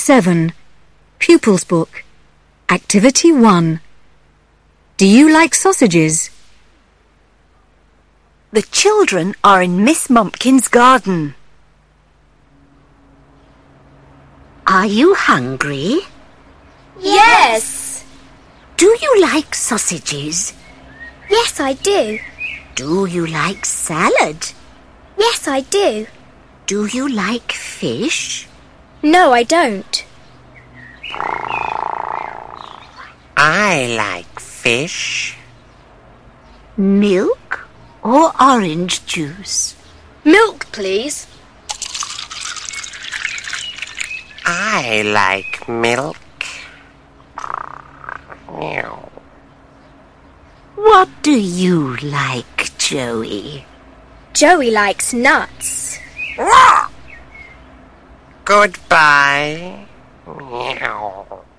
7. Pupils Book. Activity 1. Do you like sausages? The children are in Miss Mumpkin's garden. Are you hungry? Yes. Do you like sausages? Yes, I do. Do you like salad? Yes, I do. Do you like fish? No, I don't. I like fish. Milk or orange juice? Milk, please. I like milk. Meow. What do you like, Joey? Joey likes nuts. Goodbye. Meow.